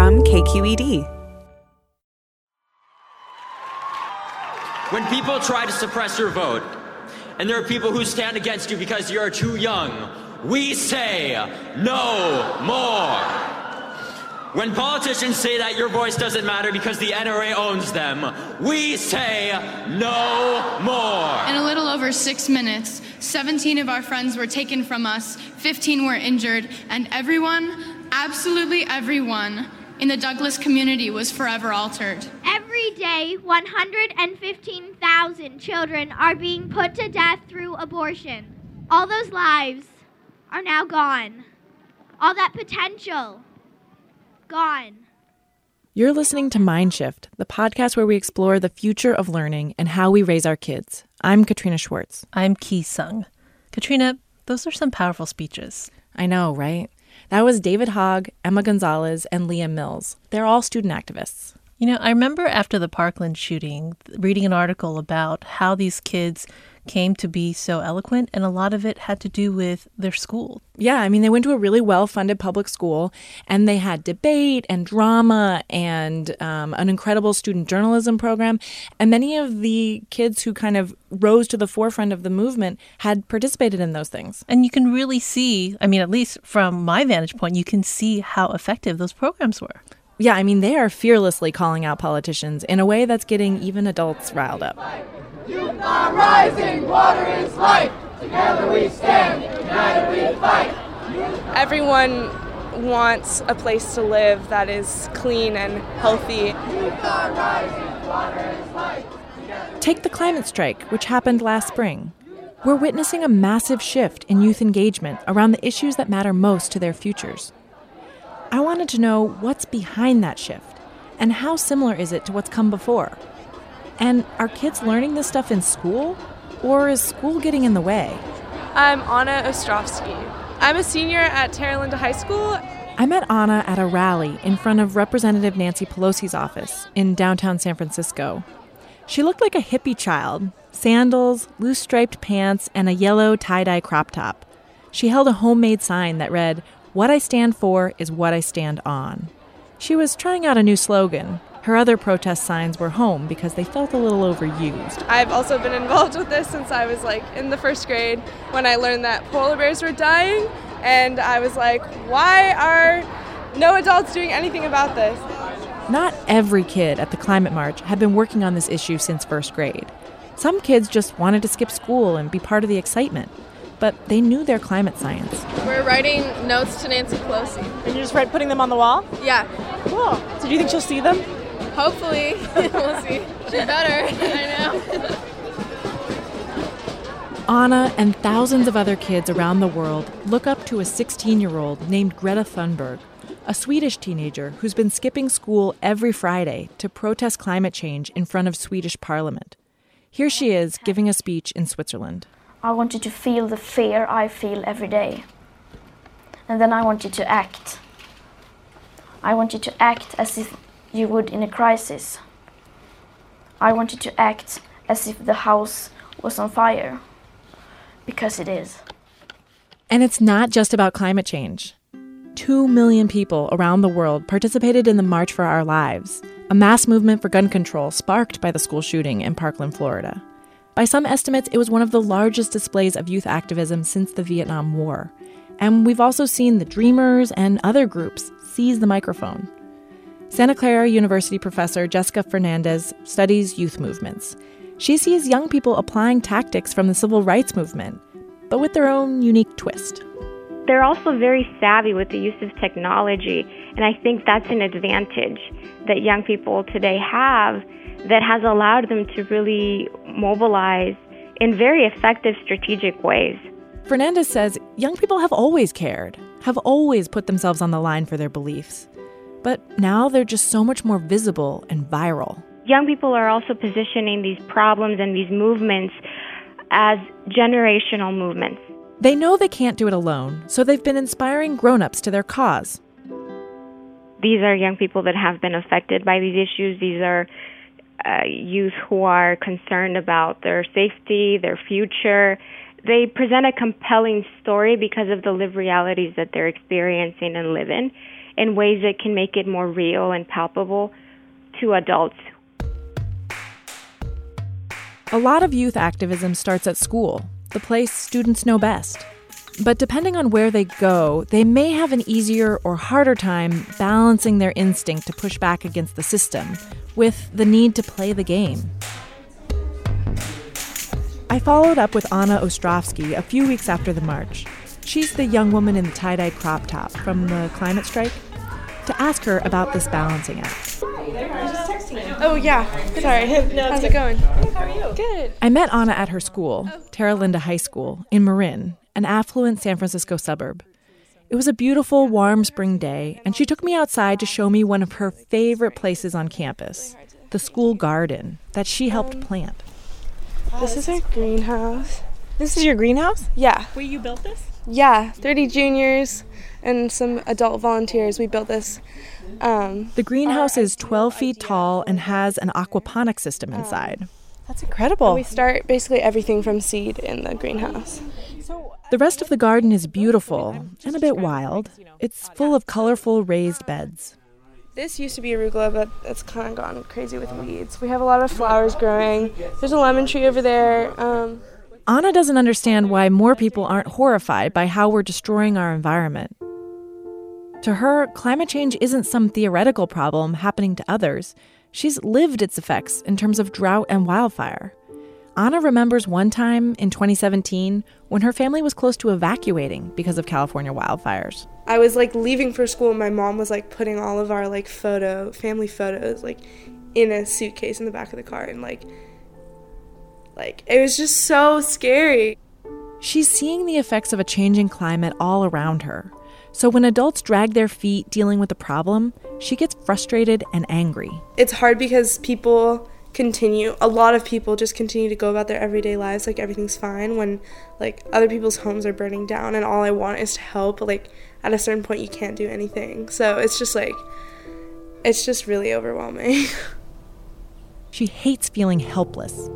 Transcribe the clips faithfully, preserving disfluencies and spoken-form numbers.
from K Q E D. When people try to suppress your vote, and there are people who stand against you because you're too young, we say no more. When politicians say that your voice doesn't matter because the N R A owns them, we say no more. In a little over six minutes, seventeen of our friends were taken from us, fifteen were injured, and everyone, absolutely everyone, in the Douglas community was forever altered. Every day, one hundred fifteen thousand children are being put to death through abortion. All those lives are now gone. All that potential, gone. You're listening to Mindshift, the podcast where we explore the future of learning and how we raise our kids. I'm Katrina Schwartz. I'm Ki Sung. Katrina, those are some powerful speeches. I know, right? That was David Hogg, Emma Gonzalez, and Leah Mills. They're all student activists. You know, I remember after the Parkland shooting, reading an article about how these kids came to be so eloquent, and a lot of it had to do with their school. Yeah, I mean, they went to a really well-funded public school, and they had debate and drama and um, an incredible student journalism program. And many of the kids who kind of rose to the forefront of the movement had participated in those things. And you can really see, I mean, at least from my vantage point, you can see how effective those programs were. Yeah, I mean, they are fearlessly calling out politicians in a way that's getting even adults riled up. Youth are rising, water is life. Together we stand, united we fight. Everyone wants a place to live that is clean and healthy. Youth are rising, water is life. Take the climate strike, which happened last spring. We're witnessing a massive shift in youth engagement around the issues that matter most to their futures. I wanted to know what's behind that shift, and how similar is it to what's come before? And are kids learning this stuff in school, or is school getting in the way? I'm Anna Ostrovsky. I'm a senior at Terra Linda High School. I met Anna at a rally in front of Representative Nancy Pelosi's office in downtown San Francisco. She looked like a hippie child, sandals, loose striped pants, and a yellow tie-dye crop top. She held a homemade sign that read, "What I stand for is what I stand on." She was trying out a new slogan. Her other protest signs were home because they felt a little overused. I've also been involved with this since I was like in the first grade when I learned that polar bears were dying, and I was like, why are no adults doing anything about this? Not every kid at the Climate March had been working on this issue since first grade. Some kids just wanted to skip school and be part of the excitement, but they knew their climate science. We're writing notes to Nancy Pelosi. And you're just right, putting them on the wall? Yeah. Cool. So do you think she'll see them? Hopefully. We'll see. She better. I know. Anna and thousands of other kids around the world look up to a sixteen-year-old named Greta Thunberg, a Swedish teenager who's been skipping school every Friday to protest climate change in front of Swedish Parliament. Here she is giving a speech in Switzerland. I want you to feel the fear I feel every day. And then I want you to act. I want you to act as if you would in a crisis. I want you to act as if the house was on fire. Because it is. And it's not just about climate change. Two million people around the world participated in the March for Our Lives, a mass movement for gun control sparked by the school shooting in Parkland, Florida. By some estimates, it was one of the largest displays of youth activism since the Vietnam War. And we've also seen the Dreamers and other groups seize the microphone. Santa Clara University professor Jessica Fernandez studies youth movements. She sees young people applying tactics from the civil rights movement, but with their own unique twist. They're also very savvy with the use of technology, and I think that's an advantage that young people today have that has allowed them to really mobilize in very effective strategic ways. Fernandez says young people have always cared, have always put themselves on the line for their beliefs. But now they're just so much more visible and viral. Young people are also positioning these problems and these movements as generational movements. They know they can't do it alone, so they've been inspiring grown-ups to their cause. These are young people that have been affected by these issues. These are uh, youth who are concerned about their safety, their future. They present a compelling story because of the lived realities that they're experiencing and live in. in ways that can make it more real and palpable to adults. A lot of youth activism starts at school, the place students know best. But depending on where they go, they may have an easier or harder time balancing their instinct to push back against the system with the need to play the game. I followed up with Anna Ostrovsky a few weeks after the march. She's the young woman in the tie-dye crop top from the climate strike, to ask her about this balancing act. Oh, yeah. Sorry. How's it going? How are you? Good. I met Anna at her school, Terra Linda High School, in Marin, an affluent San Francisco suburb. It was a beautiful, warm spring day, and she took me outside to show me one of her favorite places on campus, the school garden that she helped plant. This is our greenhouse. This is your greenhouse? Yeah. Wait, you built this? Yeah, thirty juniors and some adult volunteers. We built this. Um, the greenhouse is twelve feet tall and has an aquaponics system inside. That's incredible. We start basically everything from seed in the greenhouse. The rest of the garden is beautiful and a bit wild. It's full of colorful raised beds. This used to be arugula, but it's kind of gone crazy with weeds. We have a lot of flowers growing. There's a lemon tree over there. Um, Anna doesn't understand why more people aren't horrified by how we're destroying our environment. To her, climate change isn't some theoretical problem happening to others. She's lived its effects in terms of drought and wildfire. Anna remembers one time in twenty seventeen when her family was close to evacuating because of California wildfires. I was like leaving for school and my mom was like putting all of our like photo, family photos like in a suitcase in the back of the car, and like, like it was just so scary. She's seeing the effects of a changing climate all around her. So when adults drag their feet dealing with the problem, she gets frustrated and angry. It's hard because people continue, a lot of people just continue to go about their everyday lives like everything's fine when like other people's homes are burning down, and all I want is to help. Like at a certain point you can't do anything. So it's just like, it's just really overwhelming. She hates feeling helpless.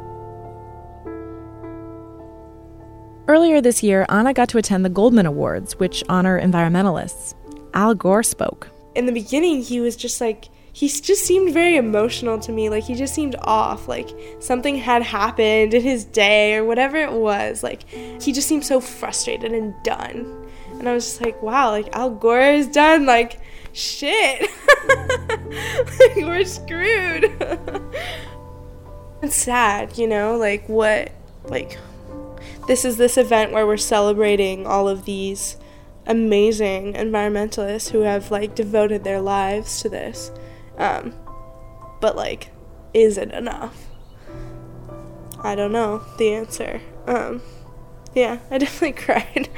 Earlier this year, Anna got to attend the Goldman Awards, which honor environmentalists. Al Gore spoke. In the beginning, he was just like, he just seemed very emotional to me. Like, he just seemed off. Like, something had happened in his day or whatever it was. Like, he just seemed so frustrated and done. And I was just like, wow, like, Al Gore is done. Like, shit. Like, we're screwed. It's sad, you know? Like, what, like... This is this event where we're celebrating all of these amazing environmentalists who have, like, devoted their lives to this. Um, but, like, is it enough? I don't know the answer. Um, yeah, I definitely cried.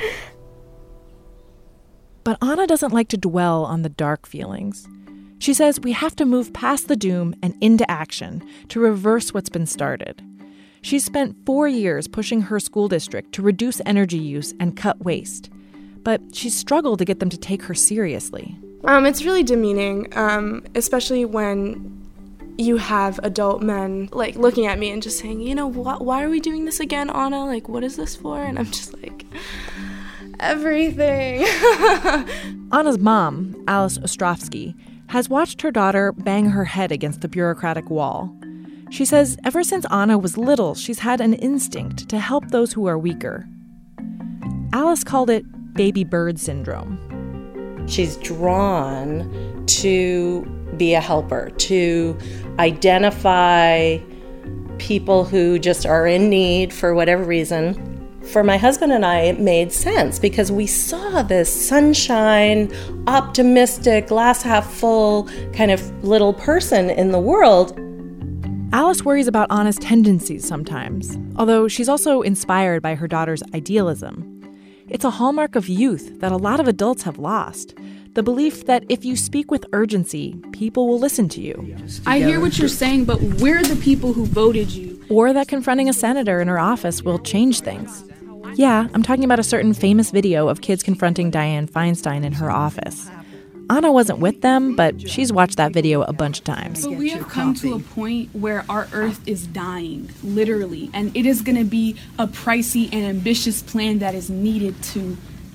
But Anna doesn't like to dwell on the dark feelings. She says we have to move past the doom and into action to reverse what's been started. She's spent four years pushing her school district to reduce energy use and cut waste. But she's struggled to get them to take her seriously. Um, it's really demeaning, um, especially when you have adult men, like, looking at me and just saying, you know, wh- why are we doing this again, Anna? Like, what is this for? And I'm just like, everything. Anna's mom, Alice Ostrovsky, has watched her daughter bang her head against the bureaucratic wall. She says ever since Anna was little, she's had an instinct to help those who are weaker. Alice called it baby bird syndrome. She's drawn to be a helper, to identify people who just are in need for whatever reason. For my husband and I, it made sense because we saw this sunshine, optimistic, glass half full kind of little person in the world. Alice worries about Anna's tendencies sometimes, although she's also inspired by her daughter's idealism. It's a hallmark of youth that a lot of adults have lost, the belief that if you speak with urgency, people will listen to you. I hear what you're saying, but we're the people who voted you. Or that confronting a senator in her office will change things. Yeah, I'm talking about a certain famous video of kids confronting Dianne Feinstein in her office. Anna wasn't with them, but she's watched that video a bunch of times. But we have come to a point where our Earth is dying, literally, and it is going to be a pricey and ambitious plan that is needed to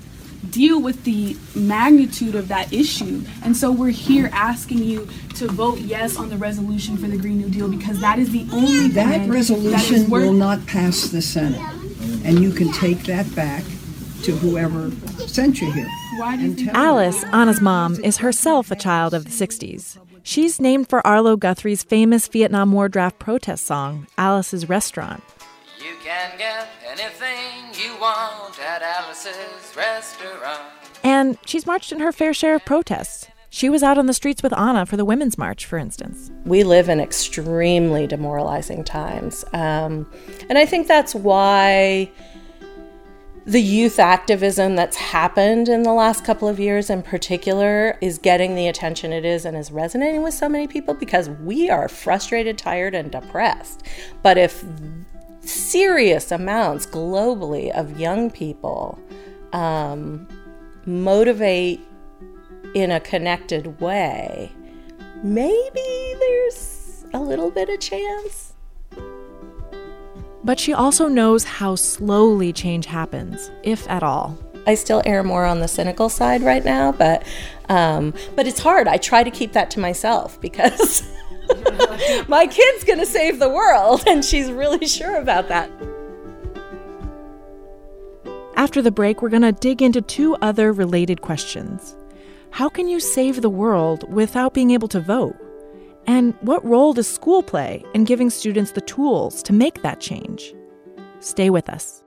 deal with the magnitude of that issue. And so we're here asking you to vote yes on the resolution for the Green New Deal, because that is the only that resolution that will not pass the Senate, and you can take that back to whoever sent you here. Why do you think Alice, Anna's mom, is herself a child of the sixties. She's named for Arlo Guthrie's famous Vietnam War draft protest song, Alice's Restaurant. You can get anything you want at Alice's Restaurant. And she's marched in her fair share of protests. She was out on the streets with Anna for the Women's March, for instance. We live in extremely demoralizing times. Um, and I think that's why the youth activism that's happened in the last couple of years in particular is getting the attention it is and is resonating with so many people, because we are frustrated, tired, and depressed. But if serious amounts globally of young people um, motivate in a connected way, maybe there's a little bit of chance. But she also knows how slowly change happens, if at all. I still err more on the cynical side right now, but um, but it's hard. I try to keep that to myself because my kid's going to save the world, and she's really sure about that. After the break, we're going to dig into two other related questions. How can you save the world without being able to vote? And what role does school play in giving students the tools to make that change? Stay with us.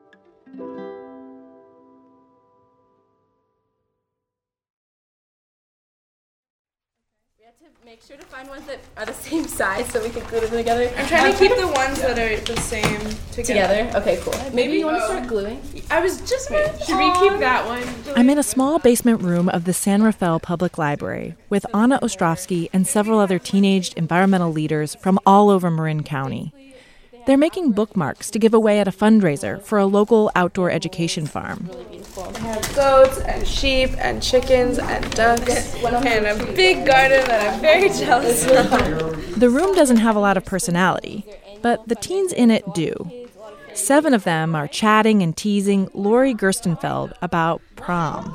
Make sure to find ones that are the same size so we can glue them together. I'm trying to keep the ones that are the same together. Together? Okay, cool. Maybe, Maybe you want to start gluing? I was just going to... Should we keep that one? I'm in a small basement room of the San Rafael Public Library with Anna Ostrovsky and several other teenaged environmental leaders from all over Marin County. They're making bookmarks to give away at a fundraiser for a local outdoor education farm. I have goats and sheep and chickens and ducks and a big garden that I'm very jealous of. The room doesn't have a lot of personality, but the teens in it do. Seven of them are chatting and teasing Lori Gerstenfeld about prom.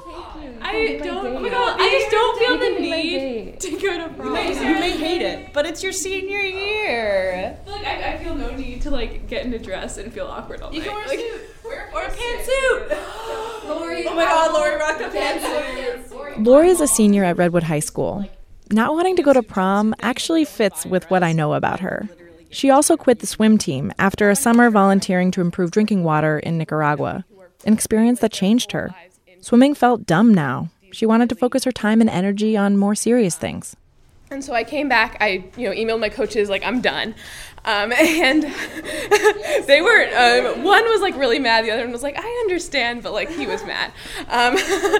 I don't, oh my God, I just don't feel the need to go to prom. You may, you may hate it, but it's your senior year. I feel like I, I feel no need to like get in a dress and feel awkward all night. You can wear a like, suit. Wear a pantsuit. Lori, oh my God, Lori rocked a pantsuit. Lori is a senior at Redwood High School. Not wanting to go to prom actually fits with what I know about her. She also quit the swim team after a summer volunteering to improve drinking water in Nicaragua, an experience that changed her. Swimming felt dumb now. She wanted to focus her time and energy on more serious things. And so I came back, I you know, emailed my coaches, like, I'm done. Um, and they were, um, one was, like, really mad. The other one was like, I understand, but, like, he was mad. Um,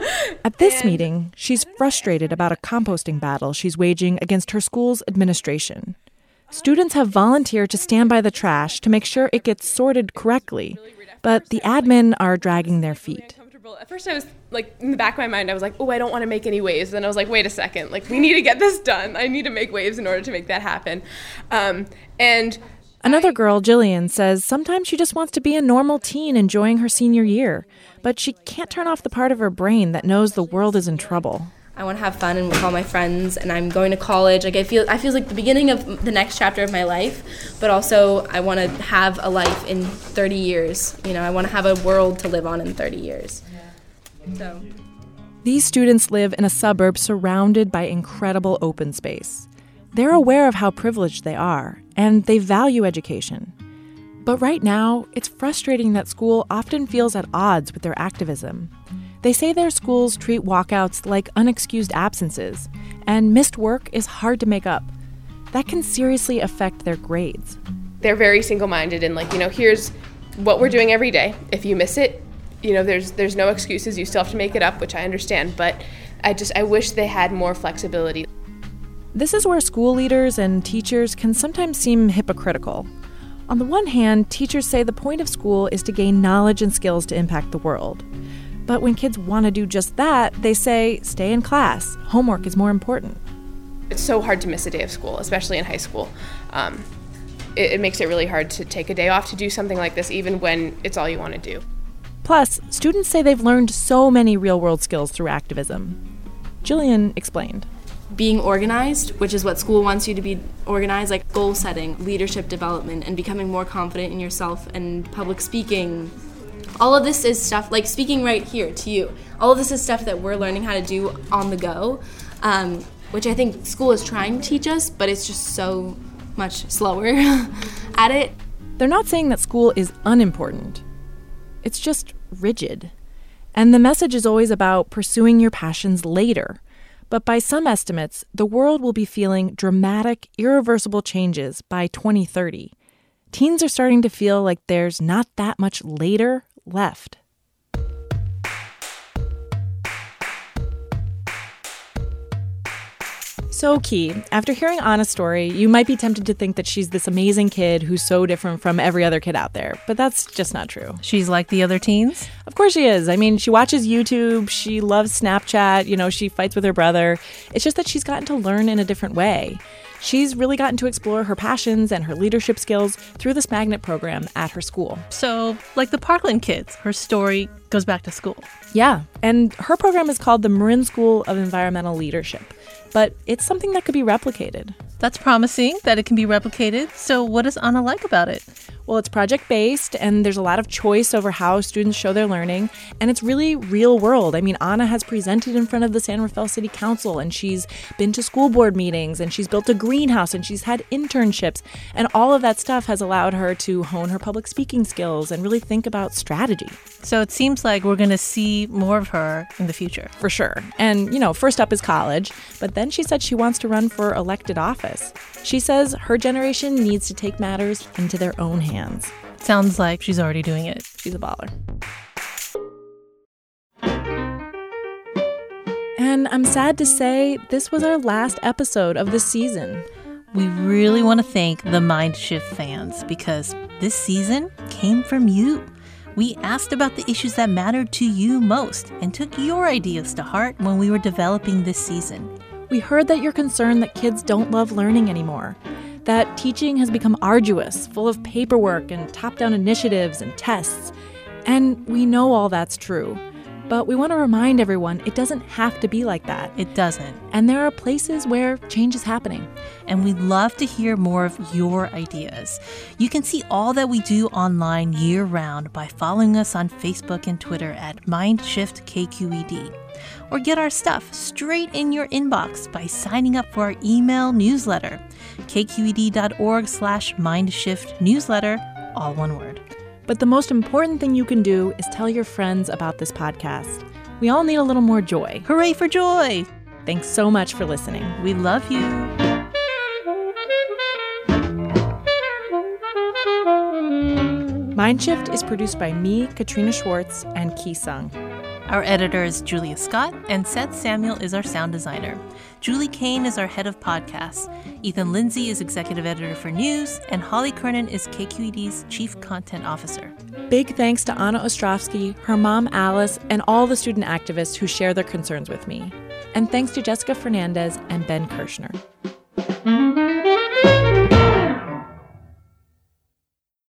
At this and- meeting, she's frustrated about a composting battle she's waging against her school's administration. Students have volunteered to stand by the trash to make sure it gets sorted correctly, but the admin are dragging their feet. At first I was like, in the back of my mind, I was like, oh, I don't want to make any waves. Then I was like, wait a second, like we need to get this done. I need to make waves in order to make that happen. Um, and Another girl, Jillian, says sometimes she just wants to be a normal teen enjoying her senior year, but she can't turn off the part of her brain that knows the world is in trouble. I want to have fun and with all my friends, and I'm going to college. Like I feel, I feel like the beginning of the next chapter of my life, but also I want to have a life in thirty years. You know, I want to have a world to live on in thirty years. So. These students live in a suburb surrounded by incredible open space. They're aware of how privileged they are, and they value education. But right now, it's frustrating that school often feels at odds with their activism. They say their schools treat walkouts like unexcused absences, and missed work is hard to make up. That can seriously affect their grades. They're very single-minded and like, you know, here's what we're doing every day. If you miss it, you know, there's there's no excuses. You still have to make it up, which I understand, but I just, I wish they had more flexibility. This is where school leaders and teachers can sometimes seem hypocritical. On the one hand, teachers say the point of school is to gain knowledge and skills to impact the world. But when kids want to do just that, they say, stay in class. Homework is more important. It's so hard to miss a day of school, especially in high school. Um, it, it makes it really hard to take a day off to do something like this, even when it's all you want to do. Plus, students say they've learned so many real-world skills through activism. Jillian explained. Being organized, which is what school wants you to be organized, like goal setting, leadership development, and becoming more confident in yourself and public speaking. All of this is stuff, like speaking right here to you, all of this is stuff that we're learning how to do on the go, um, which I think school is trying to teach us, but it's just so much slower at it. They're not saying that school is unimportant. It's just rigid. And the message is always about pursuing your passions later. But by some estimates, the world will be feeling dramatic, irreversible changes by twenty thirty. Teens are starting to feel like there's not that much later left. So, Key, after hearing Anna's story, you might be tempted to think that she's this amazing kid who's so different from every other kid out there. But that's just not true. She's like the other teens? Of course she is. I mean, she watches YouTube, she loves Snapchat, you know, she fights with her brother. It's just that she's gotten to learn in a different way. She's really gotten to explore her passions and her leadership skills through this magnet program at her school. So, like the Parkland kids, her story goes back to school. Yeah, and her program is called the Marin School of Environmental Leadership. But it's something that could be replicated. That's promising that it can be replicated. So what does Anna like about it? Well, it's project-based, and there's a lot of choice over how students show their learning, and it's really real world. I mean, Anna has presented in front of the San Rafael City Council, and she's been to school board meetings, and she's built a greenhouse, and she's had internships, and all of that stuff has allowed her to hone her public speaking skills and really think about strategy. So it seems like we're going to see more of her in the future. For sure. And, you know, first up is college, but then she said she wants to run for elected office. She says her generation needs to take matters into their own hands. Sounds like she's already doing it. She's a baller. And I'm sad to say this was our last episode of this season. We really want to thank the Mindshift fans because this season came from you. We asked about the issues that mattered to you most and took your ideas to heart when we were developing this season. We heard that you're concerned that kids don't love learning anymore, that teaching has become arduous, full of paperwork and top-down initiatives and tests. And we know all that's true. But we want to remind everyone it doesn't have to be like that. It doesn't. And there are places where change is happening. And we'd love to hear more of your ideas. You can see all that we do online year-round by following us on Facebook and Twitter at Mindshift K Q E D. Or get our stuff straight in your inbox by signing up for our email newsletter, kqed.org slash mindshift newsletter, all one word. But the most important thing you can do is tell your friends about this podcast. We all need a little more joy. Hooray for joy! Thanks so much for listening. We love you. Mindshift is produced by me, Katrina Schwartz, and Ki Sung. Our editor is Julia Scott, and Seth Samuel is our sound designer. Julie Kane is our head of podcasts. Ethan Lindsay is executive editor for news, and Holly Kernan is K Q E D's chief content officer. Big thanks to Anna Ostrovsky, her mom Alice, and all the student activists who share their concerns with me. And thanks to Jessica Fernandez and Ben Kirshner.